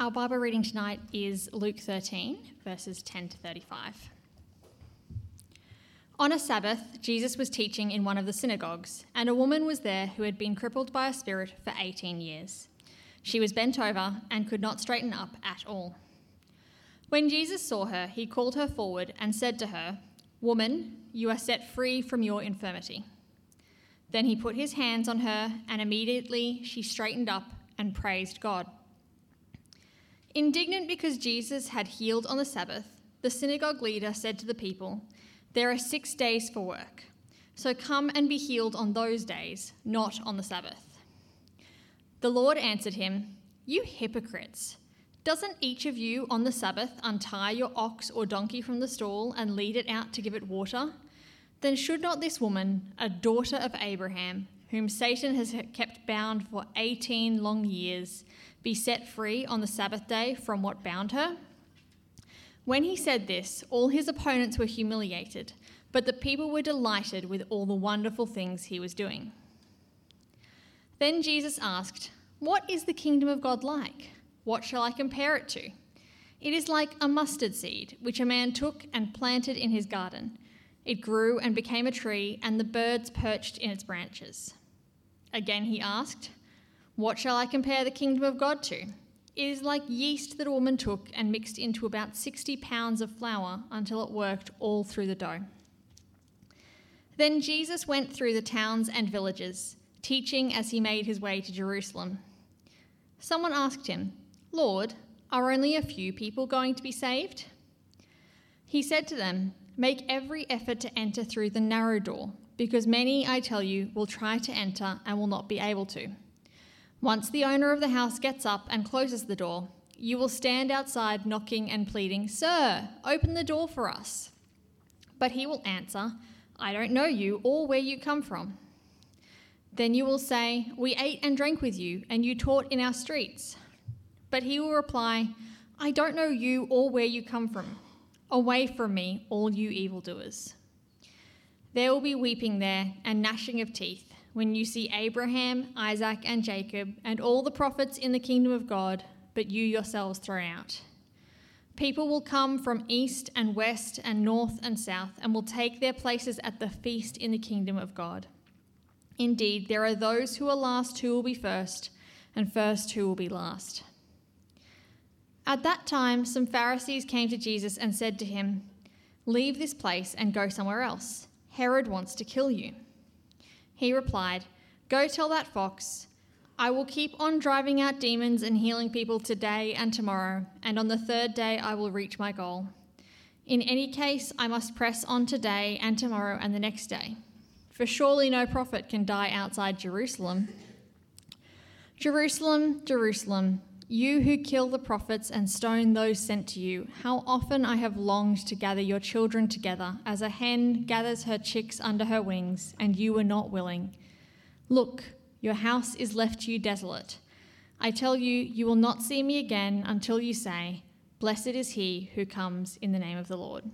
Our Bible reading tonight is Luke 13, verses 10 to 35. On a Sabbath, Jesus was teaching in one of the synagogues, and a woman was there who had been crippled by a spirit for 18 years. She was bent over and could not straighten up at all. When Jesus saw her, he called her forward and said to her, "Woman, you are set free from your infirmity." Then he put his hands on her, and immediately she straightened up and praised God. Indignant because Jesus had healed on the Sabbath, the synagogue leader said to the people, "There are 6 days for work, so come and be healed on those days, not on the Sabbath." The Lord answered him, "You hypocrites! Doesn't each of you on the Sabbath untie your ox or donkey from the stall and lead it out to give it water? Then should not this woman, a daughter of Abraham, whom Satan has kept bound for 18 long years, be set free on the Sabbath day from what bound her?" When he said this, all his opponents were humiliated, but the people were delighted with all the wonderful things he was doing. Then Jesus asked, "What is the kingdom of God like? What shall I compare it to? It is like a mustard seed, which a man took and planted in his garden. It grew and became a tree, and the birds perched in its branches." Again he asked, "What shall I compare the kingdom of God to? It is like yeast that a woman took and mixed into about 60 pounds of flour until it worked all through the dough." Then Jesus went through the towns and villages, teaching as he made his way to Jerusalem. Someone asked him, "Lord, are only a few people going to be saved?" He said to them, "Make every effort to enter through the narrow door, because many, I tell you, will try to enter and will not be able to. Once the owner of the house gets up and closes the door, you will stand outside knocking and pleading, 'Sir, open the door for us.' But he will answer, 'I don't know you or where you come from.' Then you will say, 'We ate and drank with you, and you taught in our streets.' But he will reply, 'I don't know you or where you come from. Away from me, all you evildoers.' There will be weeping there and gnashing of teeth when you see Abraham, Isaac, and Jacob, and all the prophets in the kingdom of God, but you yourselves thrown out. People will come from east and west and north and south, and will take their places at the feast in the kingdom of God. Indeed, there are those who are last who will be first, and first who will be last." At that time, some Pharisees came to Jesus and said to him, "Leave this place and go somewhere else. Herod wants to kill you." He replied, "Go tell that fox, I will keep on driving out demons and healing people today and tomorrow, and on the third day I will reach my goal. In any case, I must press on today and tomorrow and the next day. For surely no prophet can die outside Jerusalem. Jerusalem, Jerusalem, you who kill the prophets and stone those sent to you, how often I have longed to gather your children together as a hen gathers her chicks under her wings, and you were not willing. Look, your house is left to you desolate. I tell you, you will not see me again until you say, 'Blessed is he who comes in the name of the Lord.'"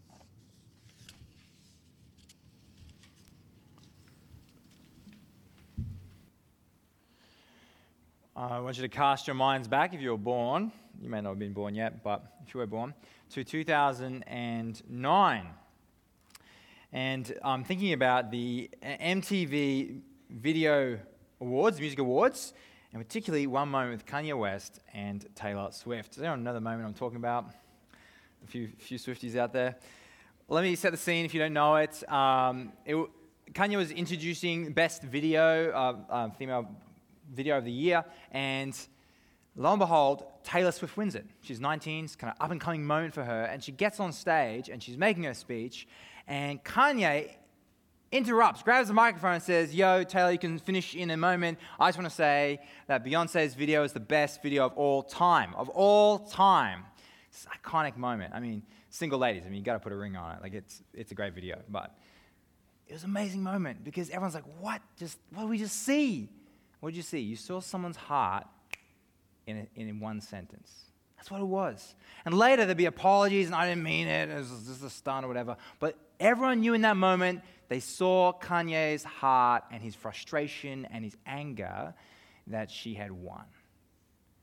I want you to cast your minds back if you were born. You may not have been born yet, but if you were born, to 2009. And I'm thinking about the MTV Video Awards, Music Awards, and particularly one moment with Kanye West and Taylor Swift. Does anyone know the moment I'm talking about? A few Swifties out there. Let me set the scene if you don't know it. Kanye was introducing Best Video, Female Video of the Year, and lo and behold, Taylor Swift wins it. She's 19, it's kind of up and coming moment for her, and she gets on stage and she's making her speech, and Kanye interrupts, grabs the microphone and says, "Yo, Taylor, you can finish in a moment. I just want to say that Beyonce's video is the best video of all time. Of all time." It's an iconic moment. I mean, single ladies, you got to put a ring on it. Like, it's a great video, but it was an amazing moment because everyone's like, what did we just see? What did you see? You saw someone's heart in one sentence. That's what it was. And later there'd be apologies, and I didn't mean it. It was just a stunt or whatever. But everyone knew in that moment, they saw Kanye's heart and his frustration and his anger that she had won.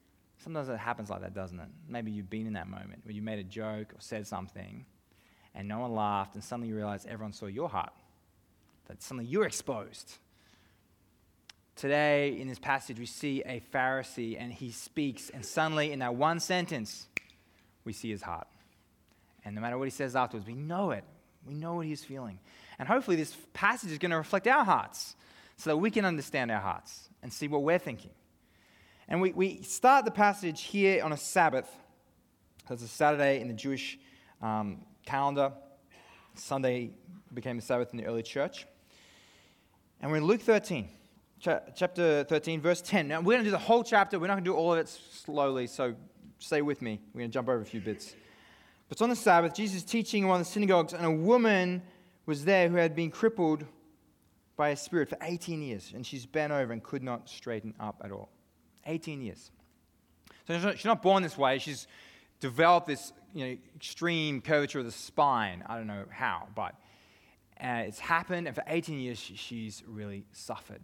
Sometimes it happens like that, doesn't it? Maybe you've been in that moment where you made a joke or said something and no one laughed, and suddenly you realize everyone saw your heart, that suddenly you're exposed. Today, in this passage, we see a Pharisee, and he speaks, and suddenly, in that one sentence, we see his heart. And no matter what he says afterwards, we know it. We know what he's feeling. And hopefully, this passage is going to reflect our hearts so that we can understand our hearts and see what we're thinking. And we start the passage here on a Sabbath. It's a Saturday in the Jewish calendar. Sunday became the Sabbath in the early church. And we're in Luke 13. Chapter 13, verse 10. Now, we're going to do the whole chapter. We're not going to do all of it slowly, so stay with me. We're going to jump over a few bits. But it's on the Sabbath. Jesus is teaching in one of the synagogues, and a woman was there who had been crippled by a spirit for 18 years, and she's bent over and could not straighten up at all. 18 years. So she's not born this way. She's developed this extreme curvature of the spine. I don't know how, but it's happened, and for 18 years she's really suffered.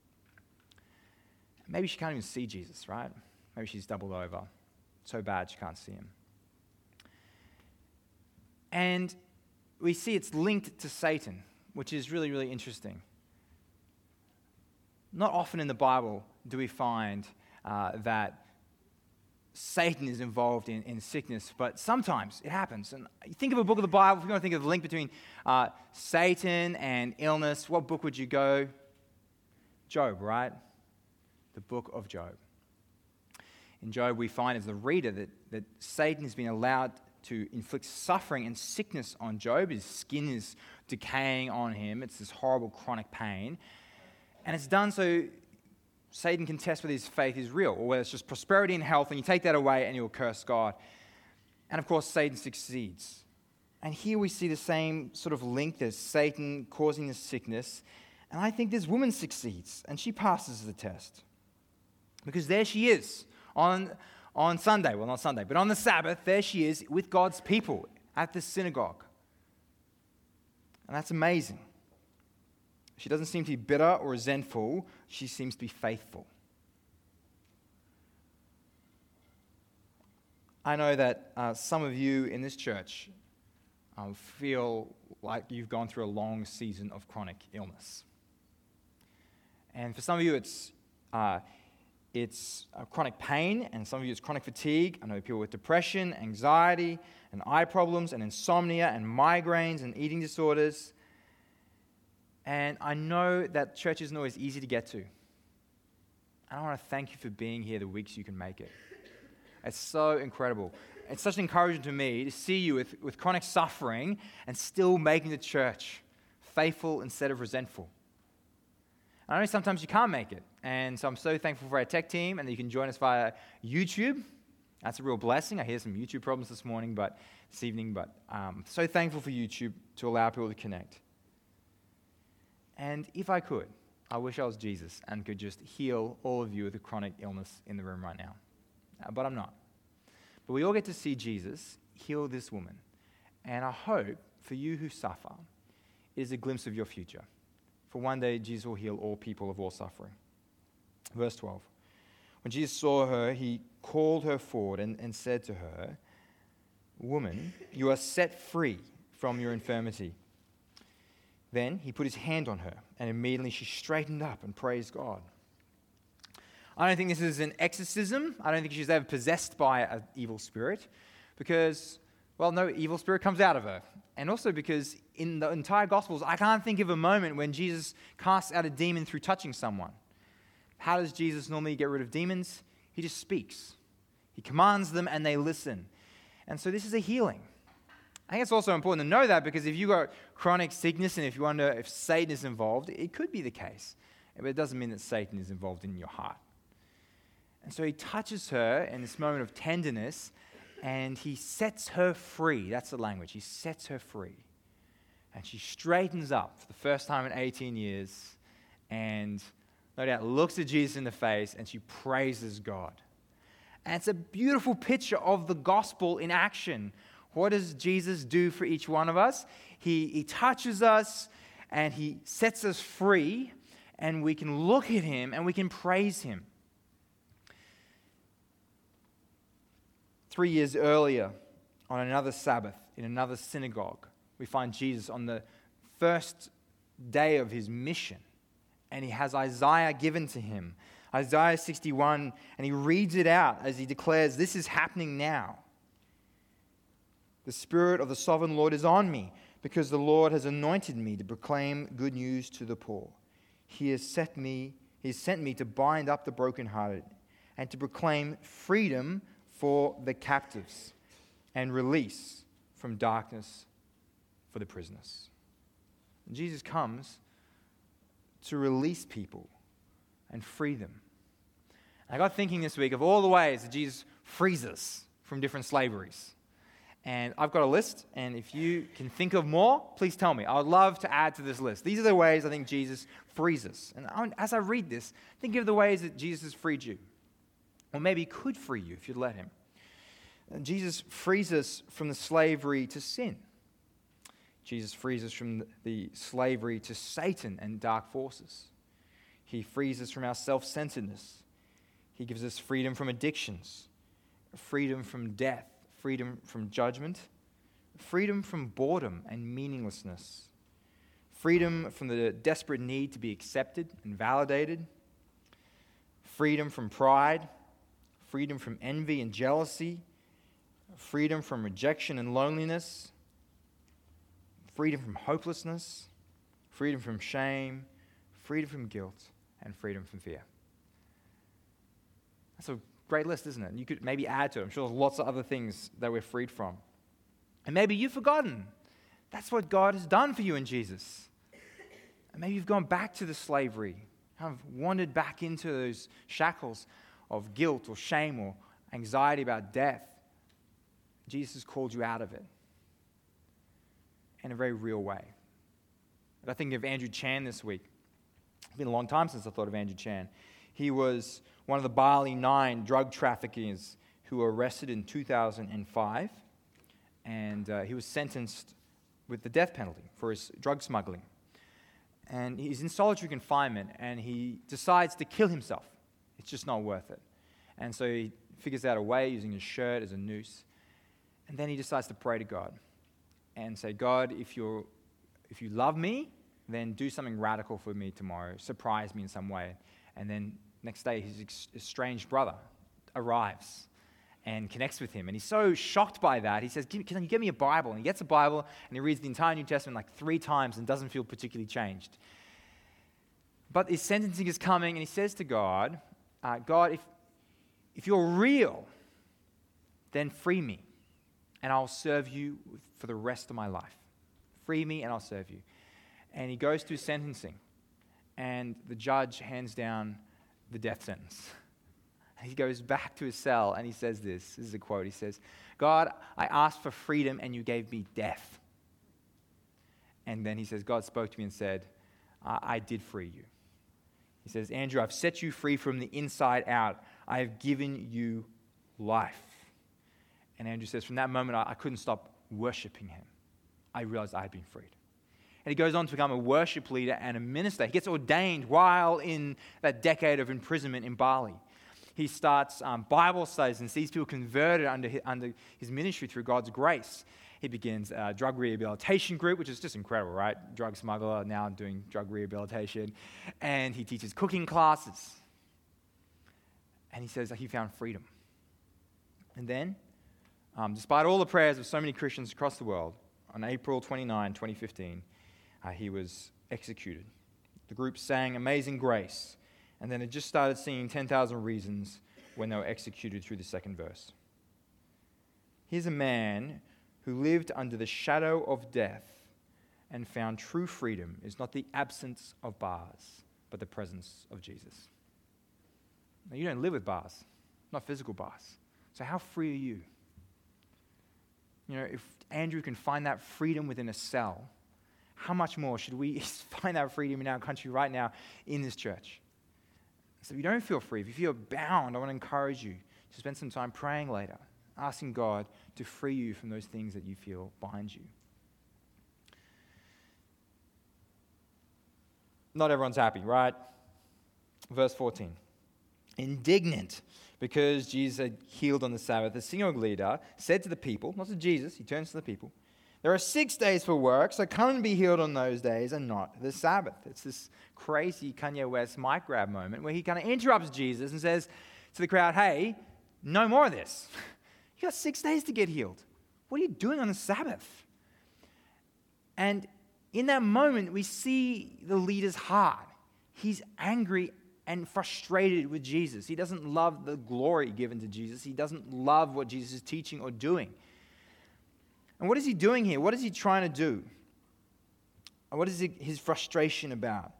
Maybe she can't even see Jesus, right? Maybe she's doubled over. So bad she can't see him. And we see it's linked to Satan, which is really, really interesting. Not often in the Bible do we find that Satan is involved in sickness, but sometimes it happens. And you think of a book of the Bible, if you want to think of the link between Satan and illness, what book would you go? Job, right? The book of Job. In Job, we find as the reader that Satan has been allowed to inflict suffering and sickness on Job. His skin is decaying on him. It's this horrible chronic pain. And it's done so Satan can test whether his faith is real or whether it's just prosperity and health, and you take that away and you'll curse God. And of course, Satan succeeds. And here we see the same sort of link. There's Satan causing this sickness. And I think this woman succeeds, and she passes the test. Because there she is on Sunday, well, not Sunday, but on the Sabbath, there she is with God's people at the synagogue. And that's amazing. She doesn't seem to be bitter or resentful. She seems to be faithful. I know that some of you in this church feel like you've gone through a long season of chronic illness. And for some of you, it's chronic pain, and some of you it's chronic fatigue. I know people with depression, anxiety, and eye problems, and insomnia, and migraines, and eating disorders. And I know that church isn't always easy to get to. And I want to thank you for being here the weeks you can make it. It's so incredible. It's such an encouragement to me to see you with chronic suffering and still making the church faithful instead of resentful. I know sometimes you can't make it, and so I'm so thankful for our tech team and that you can join us via YouTube. That's a real blessing. I hear some YouTube problems this evening, but so thankful for YouTube to allow people to connect. And if I could, I wish I was Jesus and could just heal all of you with a chronic illness in the room right now. But I'm not. But we all get to see Jesus heal this woman. And I hope for you who suffer, it is a glimpse of your future. For one day, Jesus will heal all people of all suffering. Verse 12. When Jesus saw her, he called her forward and said to her, "Woman, you are set free from your infirmity." Then he put his hand on her, and immediately she straightened up and praised God. I don't think this is an exorcism. I don't think she's ever possessed by an evil spirit, because, well, no evil spirit comes out of her. And also because in the entire Gospels, I can't think of a moment when Jesus casts out a demon through touching someone. How does Jesus normally get rid of demons? He just speaks. He commands them and they listen. And so this is a healing. I think it's also important to know that, because if you've got chronic sickness and if you wonder if Satan is involved, it could be the case. But it doesn't mean that Satan is involved in your heart. And so he touches her in this moment of tenderness, and he sets her free. That's the language. He sets her free. And she straightens up for the first time in 18 years, and no doubt looks at Jesus in the face, and she praises God. And it's a beautiful picture of the gospel in action. What does Jesus do for each one of us? He touches us, and he sets us free, and we can look at him, and we can praise him. 3 years earlier, on another Sabbath, in another synagogue, we find Jesus on the first day of his mission, and he has Isaiah given to him, Isaiah 61, and he reads it out as he declares, "This is happening now. The Spirit of the Sovereign Lord is on me, because the Lord has anointed me to proclaim good news to the poor. He has sent me to bind up the brokenhearted and to proclaim freedom for the captives and release from darkness for the prisoners." And Jesus comes to release people and free them. I got thinking this week of all the ways that Jesus frees us from different slaveries. And I've got a list, and if you can think of more, please tell me. I would love to add to this list. These are the ways I think Jesus frees us. And as I read this, think of the ways that Jesus has freed you. Or maybe he could free you if you'd let him. And Jesus frees us from the slavery to sin. Jesus frees us from the slavery to Satan and dark forces. He frees us from our self-centeredness. He gives us freedom from addictions, freedom from death, freedom from judgment, freedom from boredom and meaninglessness, freedom from the desperate need to be accepted and validated, freedom from pride, freedom from envy and jealousy, freedom from rejection and loneliness, freedom from hopelessness, freedom from shame, freedom from guilt, and freedom from fear. That's a great list, isn't it? You could maybe add to it. I'm sure there's lots of other things that we're freed from. And maybe you've forgotten. That's what God has done for you in Jesus. And maybe you've gone back to the slavery, kind of wandered back into those shackles of guilt or shame or anxiety about death. Jesus has called you out of it in a very real way. I think of Andrew Chan this week. It's been a long time since I thought of Andrew Chan. He was one of the Bali 9 drug traffickers who were arrested in 2005, and he was sentenced with the death penalty for his drug smuggling. And he's in solitary confinement, and he decides to kill himself. It's just not worth it. And so he figures out a way using his shirt as a noose, and then he decides to pray to God and say, "God, if you love me, then do something radical for me tomorrow. Surprise me in some way." And then next day, his estranged brother arrives and connects with him. And he's so shocked by that, he says, "Can you give me a Bible?" And he gets a Bible, and he reads the entire New Testament like 3 times and doesn't feel particularly changed. But his sentencing is coming, and he says to God, "God, if you're real, then free me, and I'll serve you for the rest of my life. Free me, and I'll serve you." And he goes to his sentencing, and the judge hands down the death sentence. He goes back to his cell, and he says this. This is a quote. He says, "God, I asked for freedom, and you gave me death." And then he says, God spoke to me and said, I did free you. He says, "Andrew, I've set you free from the inside out. I have given you life." And Andrew says, from that moment, I couldn't stop worshiping him. I realized I had been freed. And he goes on to become a worship leader and a minister. He gets ordained while in that decade of imprisonment in Bali. He starts Bible studies and sees people converted under his ministry through God's grace. He begins a drug rehabilitation group, which is just incredible, right? Drug smuggler, now doing drug rehabilitation. And he teaches cooking classes. And he says that he found freedom. And then, despite all the prayers of so many Christians across the world, on April 29, 2015, he was executed. The group sang Amazing Grace, and then it just started singing 10,000 Reasons when they were executed through the second verse. Here's a man who lived under the shadow of death and found true freedom is not the absence of bars, but the presence of Jesus. Now, you don't live with bars, not physical bars. So how free are you? You know, if Andrew can find that freedom within a cell, how much more should we find that freedom in our country right now in this church? So if you don't feel free, if you feel bound, I want to encourage you to spend some time praying later, asking God to free you from those things that you feel bind you. Not everyone's happy, right? Verse 14. Indignant, because Jesus had healed on the Sabbath, the synagogue leader said to the people, not to Jesus, he turns to the people, there are 6 days for work, so come and be healed on those days and not the Sabbath. It's this crazy Kanye West mic grab moment where he kind of interrupts Jesus and says to the crowd, hey, no more of this. You got 6 days to get healed. What are you doing on the Sabbath? And in that moment, we see the leader's heart. He's angry and frustrated with Jesus. He doesn't love the glory given to Jesus. He doesn't love what Jesus is teaching or doing. And what is he doing here? What is he trying to do? What is his frustration about?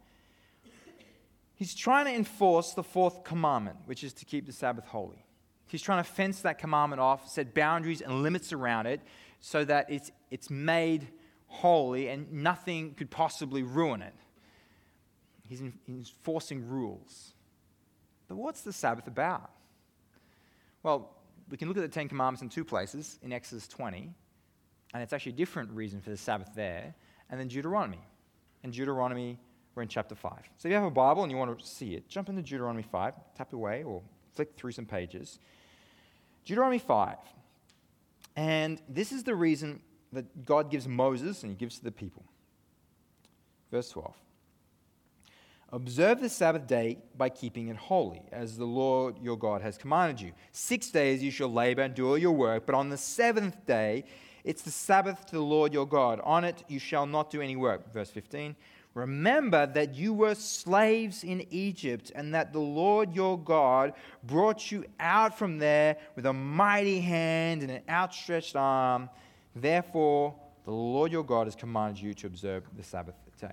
He's trying to enforce the fourth commandment, which is to keep the Sabbath holy. He's trying to fence that commandment off, set boundaries and limits around it so that it's made holy and nothing could possibly ruin it. He's enforcing rules. But what's the Sabbath about? Well, we can look at the Ten Commandments in two places, in Exodus 20, and it's actually a different reason for the Sabbath there, and then Deuteronomy. In Deuteronomy, we're in chapter 5. So if you have a Bible and you want to see it, jump into Deuteronomy 5, tap away or flick through some pages. Deuteronomy 5. And this is the reason that God gives Moses and he gives to the people. Verse 12. Observe the Sabbath day by keeping it holy, as the Lord your God has commanded you. 6 days you shall labor and do all your work, but on the seventh day it's the Sabbath to the Lord your God. On it you shall not do any work. Verse 15. Remember that you were slaves in Egypt, and that the Lord your God brought you out from there with a mighty hand and an outstretched arm. Therefore, the Lord your God has commanded you to observe the Sabbath day.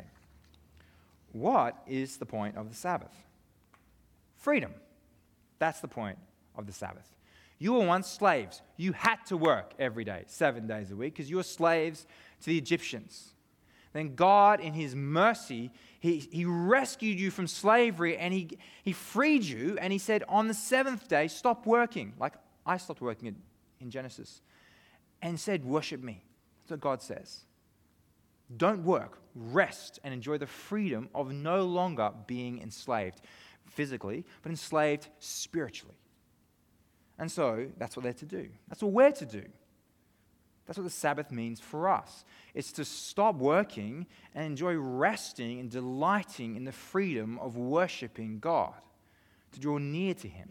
What is the point of the Sabbath? Freedom. That's the point of the Sabbath. You were once slaves. You had to work every day, 7 days a week, because you were slaves to the Egyptians. Then God, in his mercy, he rescued you from slavery and he freed you, and he said, on the seventh day, stop working, like I stopped working in Genesis, and said, worship me. That's what God says. Don't work, rest, and enjoy the freedom of no longer being enslaved physically, but enslaved spiritually. And so that's what they're to do. That's what we're to do. That's what the Sabbath means for us. It's to stop working and enjoy resting and delighting in the freedom of worshiping God, to draw near to him,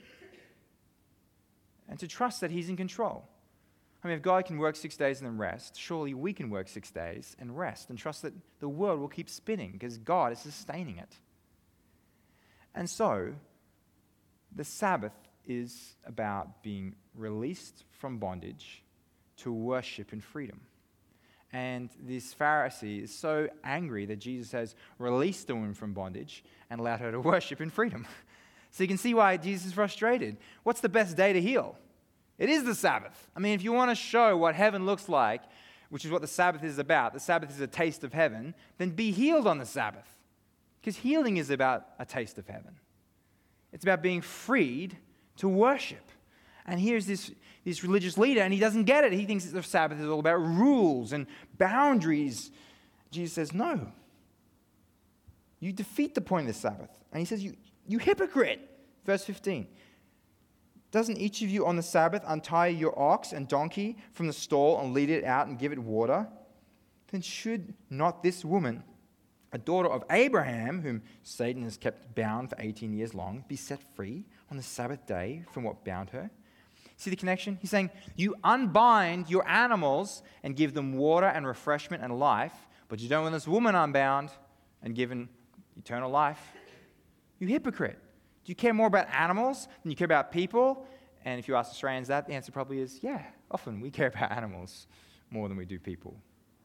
and to trust that he's in control. I mean, if God can work 6 days and then rest, surely we can work 6 days and rest and trust that the world will keep spinning because God is sustaining it. And so, the Sabbath is about being released from bondage to worship in freedom. And this Pharisee is so angry that Jesus has released the woman from bondage and allowed her to worship in freedom. So you can see why Jesus is frustrated. What's the best day to heal? It is the Sabbath. I mean, if you want to show what heaven looks like, which is what the Sabbath is about, the Sabbath is a taste of heaven, then be healed on the Sabbath. Because healing is about a taste of heaven. It's about being freed to worship. And here's this religious leader, and he doesn't get it. He thinks that the Sabbath is all about rules and boundaries. Jesus says, no. You defeat the point of the Sabbath. And he says, you hypocrite. Verse 15. Doesn't each of you on the Sabbath untie your ox and donkey from the stall and lead it out and give it water? Then should not this woman, a daughter of Abraham, whom Satan has kept bound for 18 years long, be set free on the Sabbath day from what bound her? See the connection? He's saying, you unbind your animals and give them water and refreshment and life, but you don't want this woman unbound and given eternal life. You hypocrite. Do you care more about animals than you care about people? And if you ask Australians that, the answer probably is, yeah, often we care about animals more than we do people.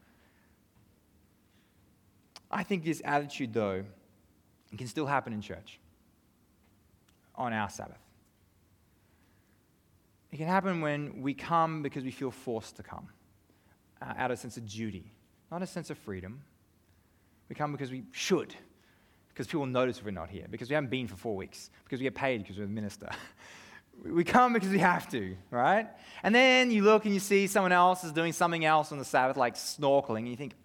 I think this attitude, though, can still happen in church on our Sabbath. It can happen when we come because we feel forced to come, out of a sense of duty, not a sense of freedom. We come because we should, because people notice we're not here, because we haven't been for 4 weeks, because we get paid because we're the minister. We come because we have to, right? And then you look and you see someone else is doing something else on the Sabbath, like snorkeling, and you think,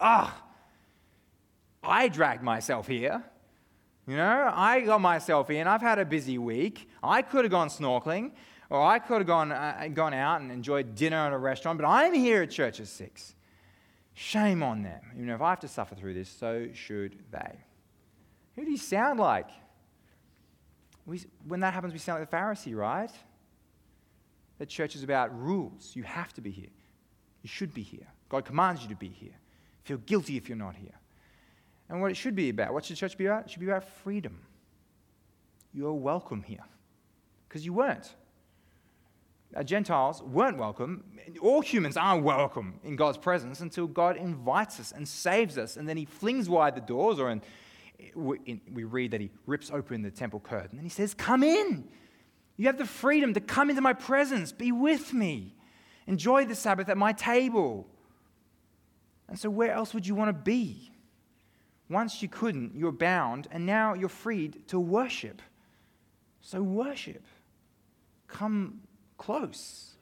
I dragged myself here. You know, I got myself in. I've had a busy week. I could have gone snorkeling. Or I could have gone out and enjoyed dinner at a restaurant, but I'm here at church at 6. Shame on them. Even if I have to suffer through this, so should they. Who do you sound like? When that happens, we sound like the Pharisee, right? That church is about rules. You have to be here. You should be here. God commands you to be here. Feel guilty if you're not here. And what it should be about, what should church be about? It should be about freedom. You're welcome here. Because you weren't. Gentiles weren't welcome. All humans are welcome in God's presence until God invites us and saves us. And then he flings wide the doors, we read that he rips open the temple curtain. And he says, come in. You have the freedom to come into my presence. Be with me. Enjoy the Sabbath at my table. And so where else would you want to be? Once you couldn't, you're bound, and now you're freed to worship. So worship. Come close.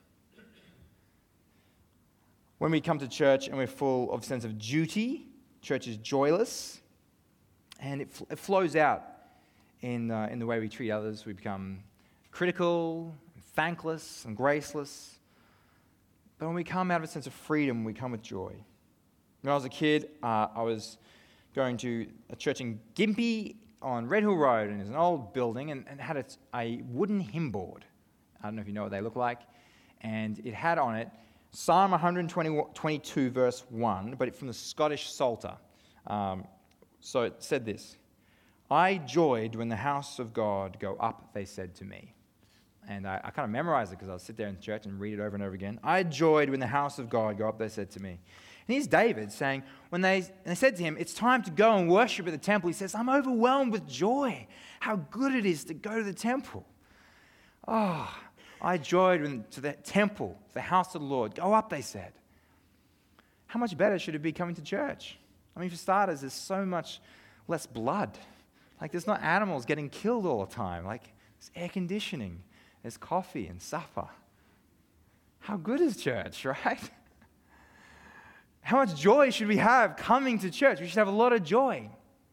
When we come to church and we're full of a sense of duty, church is joyless, and it flows out in the way we treat others. We become critical, thankless, and graceless. But when we come out of a sense of freedom, we come with joy. When I was a kid, I was going to a church in Gympie on Red Hill Road, and it was an old building, and it had a wooden hymn board. I don't know if you know what they look like. And it had on it Psalm 122, verse 1, but from the Scottish Psalter. So it said this: I joyed when the house of God go up, they said to me. And I kind of memorized it because I'll sit there in church and read it over and over again. I joyed when the house of God go up, they said to me. And here's David saying, when they said to him, it's time to go and worship at the temple, he says, I'm overwhelmed with joy. How good it is to go to the temple. Oh, I joyed to the temple, the house of the Lord. Go up, they said. How much better should it be coming to church? I mean, for starters, there's so much less blood. Like, there's not animals getting killed all the time. Like, there's air conditioning. There's coffee and supper. How good is church, right? How much joy should we have coming to church? We should have a lot of joy.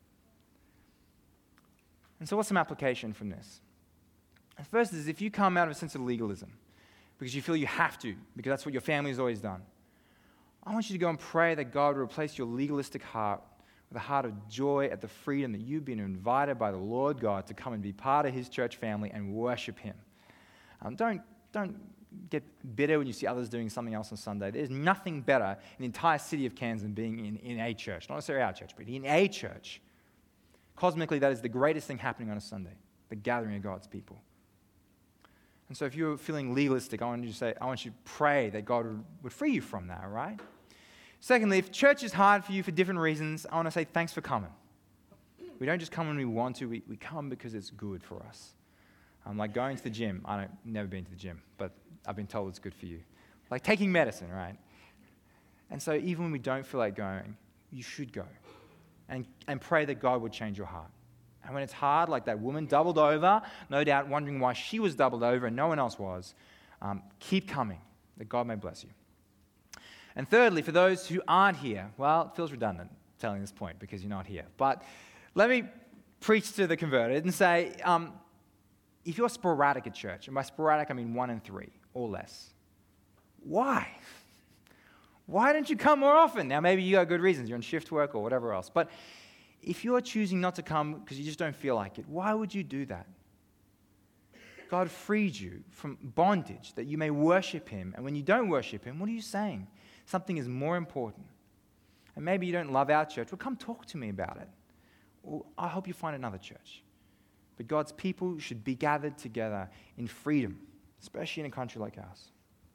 And so what's some application from this? The first is, if you come out of a sense of legalism because you feel you have to, because that's what your family's always done, I want you to go and pray that God will replace your legalistic heart with a heart of joy at the freedom that you've been invited by the Lord God to come and be part of his church family and worship him. Don't get bitter when you see others doing something else on Sunday. There's nothing better in the entire city of Cairns than being in a church. Not necessarily our church, but in a church. Cosmically, that is the greatest thing happening on a Sunday, the gathering of God's people. And so if you're feeling legalistic, I want you to pray that God would free you from that, all right? Secondly, if church is hard for you for different reasons, I want to say thanks for coming. We don't just come when we want to, we come because it's good for us. Like going to the gym. Never been to the gym, but I've been told it's good for you. Like taking medicine, right? And so even when we don't feel like going, you should go. And pray that God would change your heart. And when it's hard, like that woman doubled over, no doubt wondering why she was doubled over and no one else was, keep coming, that God may bless you. And thirdly, for those who aren't here, well, it feels redundant telling this point because you're not here. But let me preach to the converted and say, if you're sporadic at church, and by sporadic I mean 1 in 3 or less, why? Why don't you come more often? Now, maybe you got good reasons. You're on shift work or whatever else. But if you're choosing not to come because you just don't feel like it, why would you do that? God freed you from bondage that you may worship him. And when you don't worship him, what are you saying? Something is more important. And maybe you don't love our church. Well, come talk to me about it. Or I hope you find another church. But God's people should be gathered together in freedom, especially in a country like ours.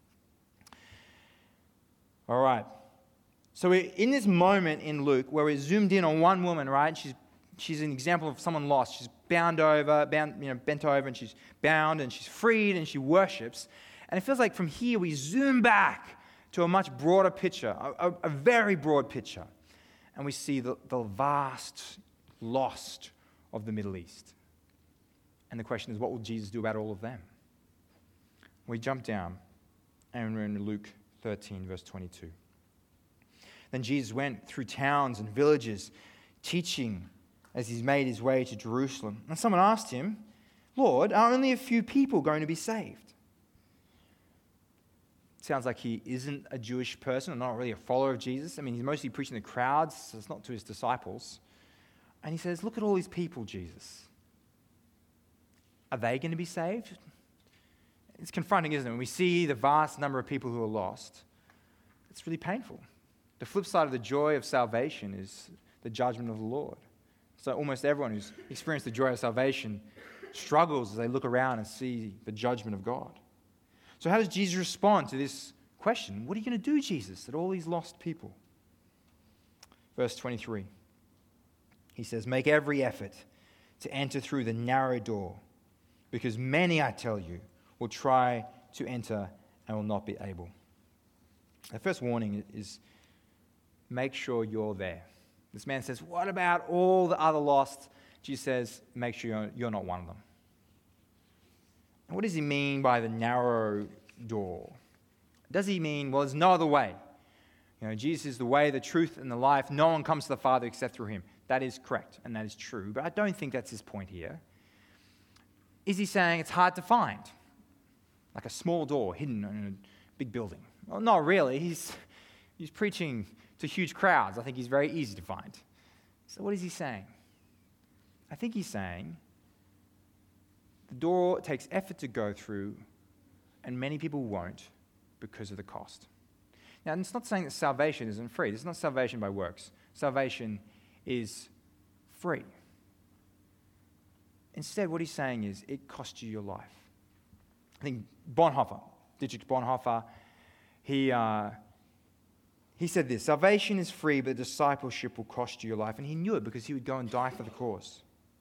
All right. So we're in this moment in Luke where we're zoomed in on one woman, right? She's an example of someone lost. She's bent over, and she's bound, and she's freed, and she worships. And it feels like from here we zoom back to a much broader picture, a very broad picture. And we see the vast lost of the Middle East. And the question is, what will Jesus do about all of them? We jump down, and we're in Luke 13, verse 22. Then Jesus went through towns and villages, teaching as he's made his way to Jerusalem. And someone asked him, Lord, are only a few people going to be saved? sounds like he isn't a Jewish person or not really a follower of Jesus. I mean, he's mostly preaching to crowds, so it's not to his disciples. And he says, look at all these people, Jesus. Are they going to be saved? It's confronting, isn't it? When we see the vast number of people who are lost, it's really painful. The flip side of the joy of salvation is the judgment of the Lord. So almost everyone who's experienced the joy of salvation struggles as they look around and see the judgment of God. So how does Jesus respond to this question? What are you going to do, Jesus, to all these lost people? Verse 23. He says, make every effort to enter through the narrow door, because many, I tell you, will try to enter and will not be able. The first warning is make sure you're there. This man says, what about all the other lost? Jesus says, make sure you're not one of them. And what does he mean by the narrow door? Does he mean, well, there's no other way? Jesus is the way, the truth, and the life. No one comes to the Father except through him. That is correct, and that is true, but I don't think that's his point here. Is he saying it's hard to find? Like a small door hidden in a big building? Well, not really. He's preaching to huge crowds. I think he's very easy to find. So what is he saying? I think he's saying the door takes effort to go through, and many people won't because of the cost. Now, it's not saying that salvation isn't free. This is not salvation by works. Salvation is free. Instead, what he's saying is it costs you your life. I think Dietrich Bonhoeffer, he said this, salvation is free, but discipleship will cost you your life. And he knew it because he would go and die for the cause.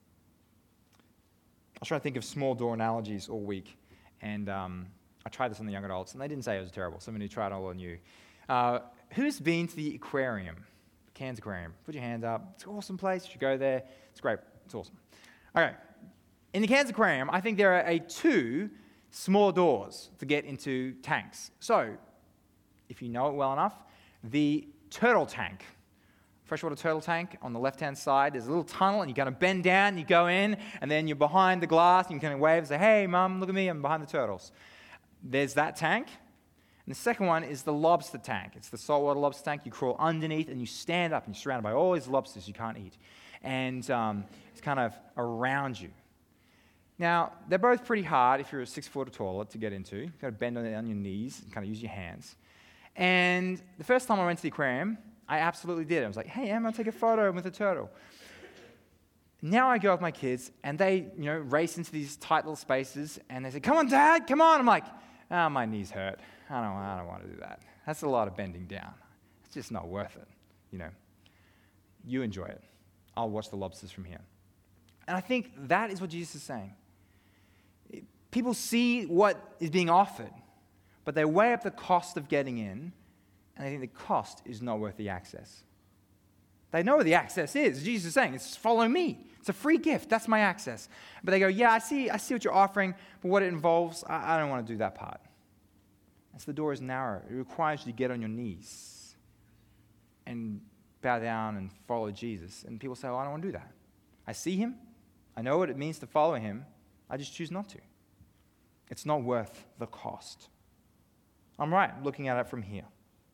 I was trying to think of small door analogies all week, and I tried this on the young adults, and they didn't say it was terrible. Somebody who tried it all on you. Who's been to the aquarium? Cairns Aquarium. Put your hands up. It's an awesome place. You should go there. It's great. It's awesome. Okay. In the Cairns Aquarium, I think there are two small doors to get into tanks. So, if you know it well enough, the turtle tank, freshwater turtle tank on the left-hand side, there's a little tunnel, and you kind of bend down, you go in, and then you're behind the glass, and you kind of wave and say, hey, Mum, look at me, I'm behind the turtles. There's that tank. And the second one is the lobster tank. It's the saltwater lobster tank. You crawl underneath and you stand up and you're surrounded by all these lobsters you can't eat. And it's kind of around you. Now, they're both pretty hard if you're a 6 foot or taller to get into. You've got to bend on your knees and kind of use your hands. And the first time I went to the aquarium, I absolutely did. I was like, hey, I'm going to take a photo with a turtle. Now I go with my kids and they, race into these tight little spaces and they say, come on, Dad, come on. I'm like, my knees hurt. I don't want to do that. That's a lot of bending down. It's just not worth it. You enjoy it. I'll watch the lobsters from here. And I think that is what Jesus is saying. People see what is being offered, but they weigh up the cost of getting in, and they think the cost is not worth the access. They know what the access is. Jesus is saying, it's follow me. It's a free gift. That's my access. But they go, yeah, I see what you're offering, but what it involves, I don't want to do that part. So the door is narrow. It requires you to get on your knees and bow down and follow Jesus. And people say, well, I don't want to do that. I see him. I know what it means to follow him. I just choose not to. It's not worth the cost. I'm right looking at it from here.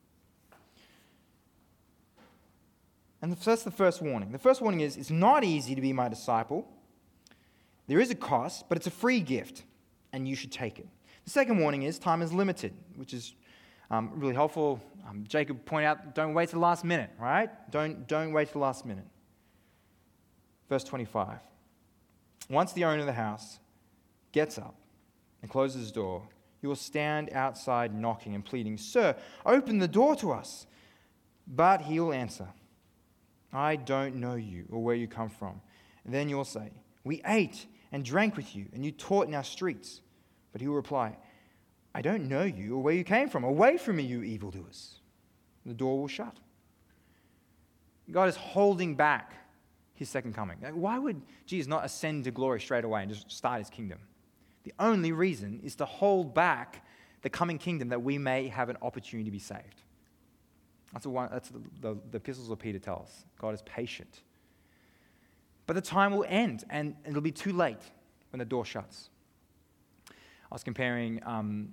And that's the first warning. The first warning is, it's not easy to be my disciple. There is a cost, but it's a free gift, and you should take it. The second warning is time is limited, which is really helpful. Jacob pointed out, don't wait to the last minute, right? Don't wait to the last minute. Verse 25. Once the owner of the house gets up and closes his door, he will stand outside knocking and pleading, Sir, open the door to us. But he will answer, I don't know you or where you come from. And then you will say, we ate and drank with you, and you taught in our streets. But he will reply, I don't know you or where you came from. Away from me, you evildoers. The door will shut. God is holding back his second coming. Why would Jesus not ascend to glory straight away and just start his kingdom? The only reason is to hold back the coming kingdom that we may have an opportunity to be saved. That's the epistles of Peter tell us. God is patient. But the time will end, and it'll be too late when the door shuts. I was comparing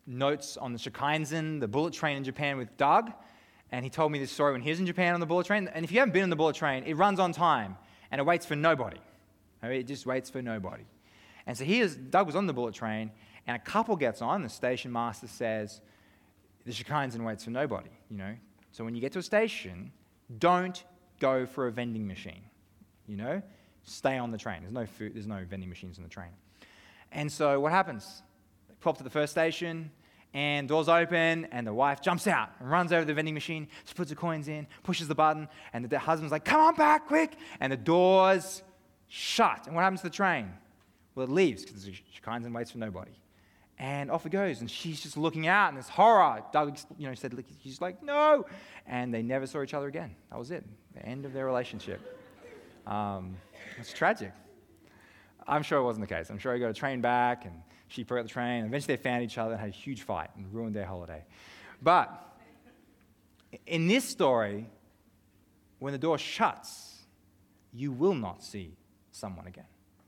notes on the Shinkansen, the bullet train in Japan, with Doug. And he told me this story when he was in Japan on the bullet train. And if you haven't been on the bullet train, it runs on time and it waits for nobody. It just waits for nobody. And so Doug was on the bullet train, and a couple gets on. The station master says, the Shinkansen waits for nobody, So when you get to a station, don't go for a vending machine, Stay on the train. There's no food, there's no vending machines on the train. And so what happens? They pull up to the first station, and doors open, and the wife jumps out and runs over to the vending machine. She puts the coins in, pushes the button, and the husband's like, come on back, quick! And the doors shut. And what happens to the train? Well, it leaves, because the Shinkansen waits for nobody. And off it goes, and she's just looking out, and there's horror. Doug, said, he's like, no! And they never saw each other again. That was it. The end of their relationship. It's tragic. I'm sure it wasn't the case. I'm sure he got a train back, and she put out the train, and eventually they found each other and had a huge fight and ruined their holiday. But in this story, when the door shuts, you will not see someone again.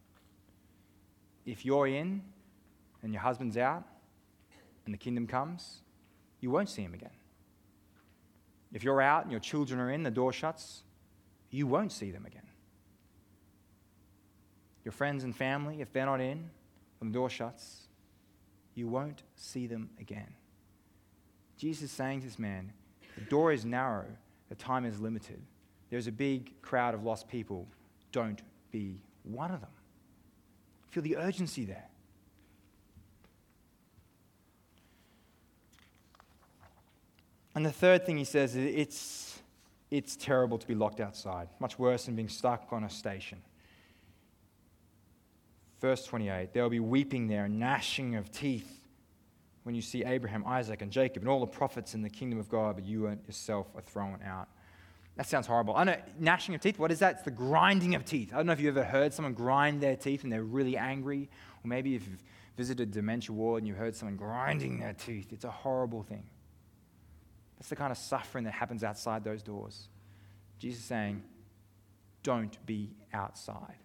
If you're in and your husband's out and the kingdom comes, you won't see him again. If you're out and your children are in, the door shuts, you won't see them again. Your friends and family, if they're not in, when the door shuts, you won't see them again. Jesus is saying to this man, the door is narrow, the time is limited. There's a big crowd of lost people. Don't be one of them. Feel the urgency there. And the third thing he says is it's terrible to be locked outside, much worse than being stuck on a station. Verse 28, there will be weeping there and gnashing of teeth when you see Abraham, Isaac, and Jacob and all the prophets in the kingdom of God, but you yourself are thrown out. That sounds horrible. I know, gnashing of teeth, what is that? It's the grinding of teeth. I don't know if you've ever heard someone grind their teeth and they're really angry, or maybe if you've visited a dementia ward and you heard someone grinding their teeth. It's a horrible thing. That's the kind of suffering that happens outside those doors. Jesus is saying, don't be outside.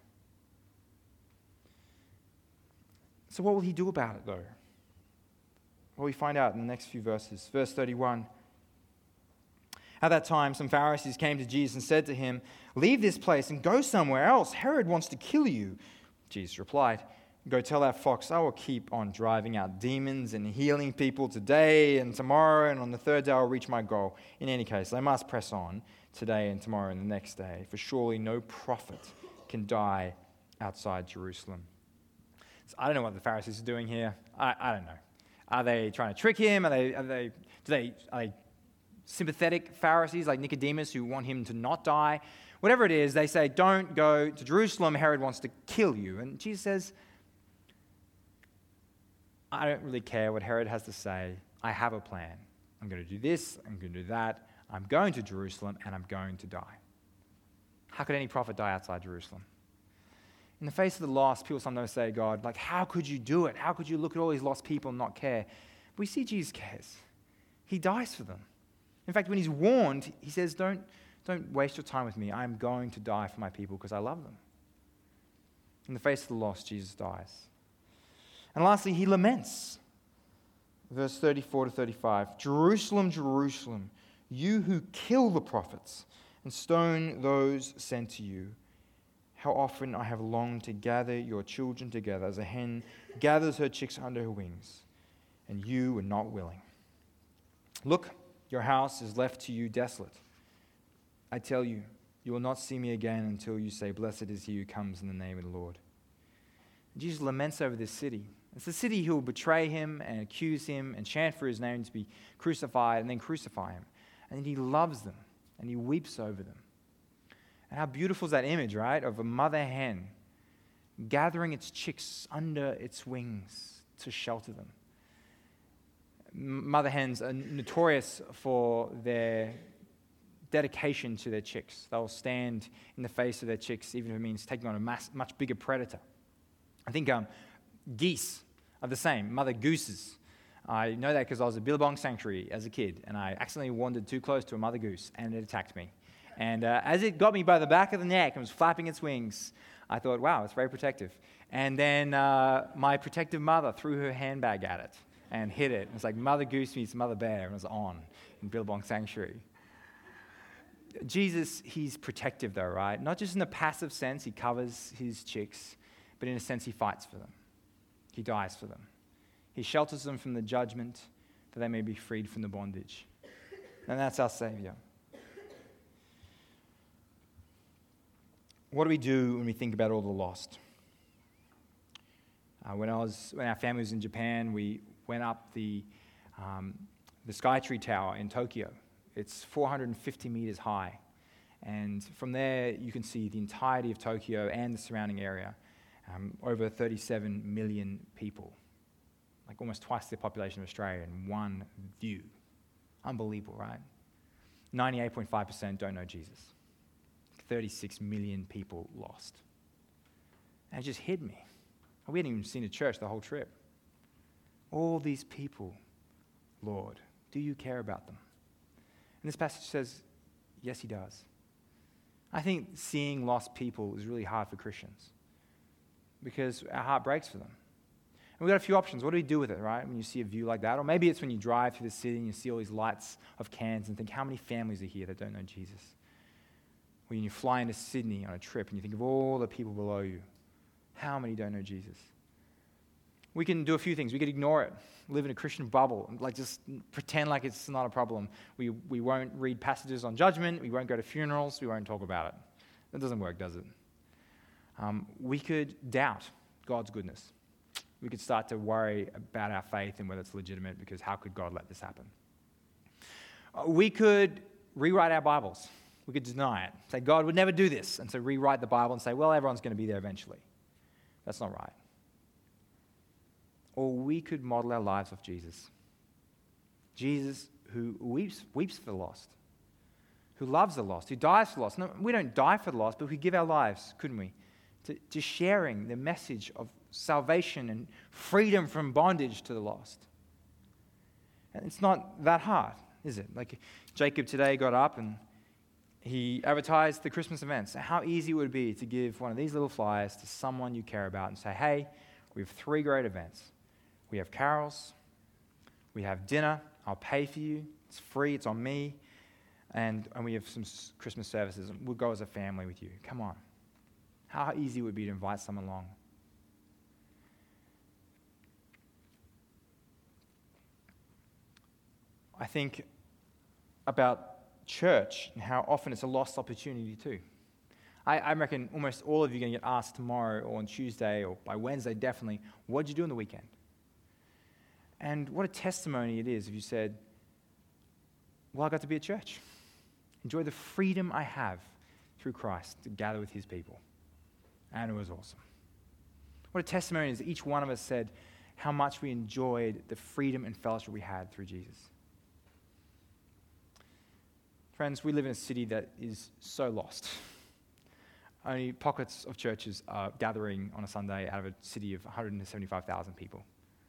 So what will he do about it, though? Well, we find out in the next few verses. Verse 31. At that time, some Pharisees came to Jesus and said to him, leave this place and go somewhere else. Herod wants to kill you. Jesus replied, go tell that fox, I will keep on driving out demons and healing people today and tomorrow, and on the third day I'll reach my goal. In any case, I must press on today and tomorrow and the next day, for surely no prophet can die outside Jerusalem. So I don't know what the Pharisees are doing here. I don't know. Are they trying to trick him? Are they sympathetic Pharisees like Nicodemus who want him to not die? Whatever it is, they say, don't go to Jerusalem. Herod wants to kill you. And Jesus says, I don't really care what Herod has to say. I have a plan. I'm going to do this. I'm going to do that. I'm going to Jerusalem and I'm going to die. How could any prophet die outside Jerusalem? In the face of the lost, people sometimes say to God, like, how could you do it? How could you look at all these lost people and not care? But we see Jesus cares. He dies for them. In fact, when he's warned, he says, don't waste your time with me. I'm going to die for my people because I love them. In the face of the lost, Jesus dies. And lastly, he laments. Verse 34 to 35. Jerusalem, Jerusalem, you who kill the prophets and stone those sent to you. How often I have longed to gather your children together as a hen gathers her chicks under her wings, and you were not willing. Look, your house is left to you desolate. I tell you, you will not see me again until you say, blessed is he who comes in the name of the Lord. Jesus laments over this city. It's the city who will betray him and accuse him and chant for his name to be crucified and then crucify him. And then he loves them and he weeps over them. And how beautiful is that image, right, of a mother hen gathering its chicks under its wings to shelter them. Mother hens are notorious for their dedication to their chicks. They'll stand in the face of their chicks, even if it means taking on a much bigger predator. I think geese are the same, mother gooses. I know that because I was at Billabong Sanctuary as a kid, and I accidentally wandered too close to a mother goose, and it attacked me. And as it got me by the back of the neck and was flapping its wings, I thought, wow, it's very protective. And then my protective mother threw her handbag at it, and hit it. It was like Mother Goose meets Mother Bear, and it was on in Billabong Sanctuary. Jesus, he's protective though, right? Not just in the passive sense, he covers his chicks, but in a sense, he fights for them. He dies for them. He shelters them from the judgment that they may be freed from the bondage. And that's our Savior. What do we do when we think about all the lost? When our family was in Japan, we went up the Skytree Tower in Tokyo. It's 450 meters high. And from there, you can see the entirety of Tokyo and the surrounding area. Over 37 million people. Like almost twice the population of Australia in one view. Unbelievable, right? 98.5% don't know Jesus. 36 million people lost. And it just hit me. We hadn't even seen a church the whole trip. All these people, Lord, do you care about them? And this passage says, yes, he does. I think seeing lost people is really hard for Christians because our heart breaks for them. And we've got a few options. What do we do with it, right, when you see a view like that? Or maybe it's when you drive through the city and you see all these lights of cans and think, how many families are here that don't know Jesus? When you fly into Sydney on a trip and you think of all the people below you, how many don't know Jesus? We can do a few things. We could ignore it, live in a Christian bubble, like just pretend like it's not a problem. We won't read passages on judgment. We won't go to funerals. We won't talk about it. That doesn't work, does it? We could doubt God's goodness. We could start to worry about our faith and whether it's legitimate because how could God let this happen? We could rewrite our Bibles. We could deny it. Say God would never do this. And so rewrite the Bible and say, well, everyone's going to be there eventually. That's not right. Or we could model our lives off Jesus. Jesus who weeps for the lost, who loves the lost, who dies for the lost. No, we don't die for the lost, but we give our lives, couldn't we, to sharing the message of salvation and freedom from bondage to the lost. And it's not that hard, is it? Like Jacob today got up and he advertised the Christmas events. How easy would it be to give one of these little flyers to someone you care about and say, hey, we have 3 great events. We have carols, we have dinner, I'll pay for you, it's free, it's on me, and we have some Christmas services, and we'll go as a family with you. Come on. How easy would it be to invite someone along? I think about church and how often it's a lost opportunity too. I reckon almost all of you are going to get asked tomorrow or on Tuesday or by Wednesday definitely, what did you do on the weekend? And what a testimony it is if you said, well, I got to be at church. Enjoy the freedom I have through Christ to gather with his people. And it was awesome. What a testimony is each one of us said how much we enjoyed the freedom and fellowship we had through Jesus. Friends, we live in a city that is so lost. Only pockets of churches are gathering on a Sunday out of a city of 175,000 people.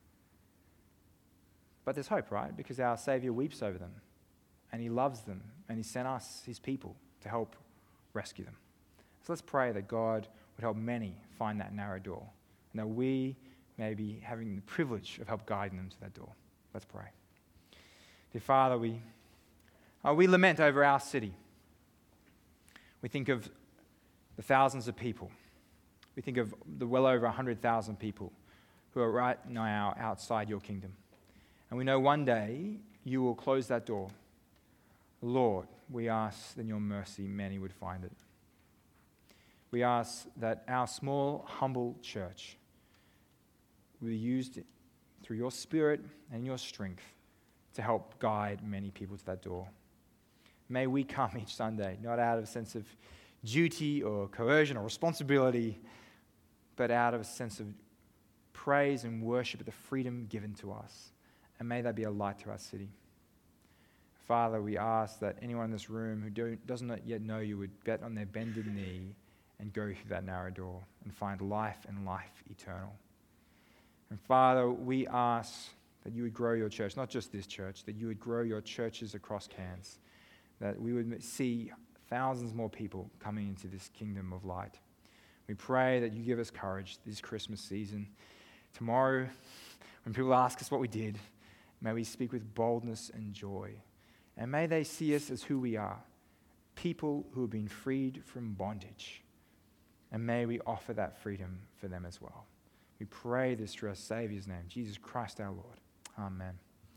But there's hope, right? Because our Savior weeps over them, and he loves them, and he sent us, his people, to help rescue them. So let's pray that God would help many find that narrow door, and that we may be having the privilege of help guiding them to that door. Let's pray. Dear Father, we lament over our city. We think of the thousands of people. We think of the well over 100,000 people who are right now outside your kingdom. And we know one day you will close that door. Lord, we ask that in your mercy many would find it. We ask that our small, humble church will be used through your Spirit and your strength to help guide many people to that door. May we come each Sunday, not out of a sense of duty or coercion or responsibility, but out of a sense of praise and worship at the freedom given to us. And may that be a light to our city. Father, we ask that anyone in this room who doesn't yet know you would get on their bended knee and go through that narrow door and find life and life eternal. And Father, we ask that you would grow your church, not just this church, that you would grow your churches across Cairns, that we would see thousands more people coming into this kingdom of light. We pray that you give us courage this Christmas season. Tomorrow, when people ask us what we did, May we speak with boldness and joy. And may they see us as who we are, people who have been freed from bondage. And may we offer that freedom for them as well. We pray this through our Saviour's name, Jesus Christ our Lord. Amen.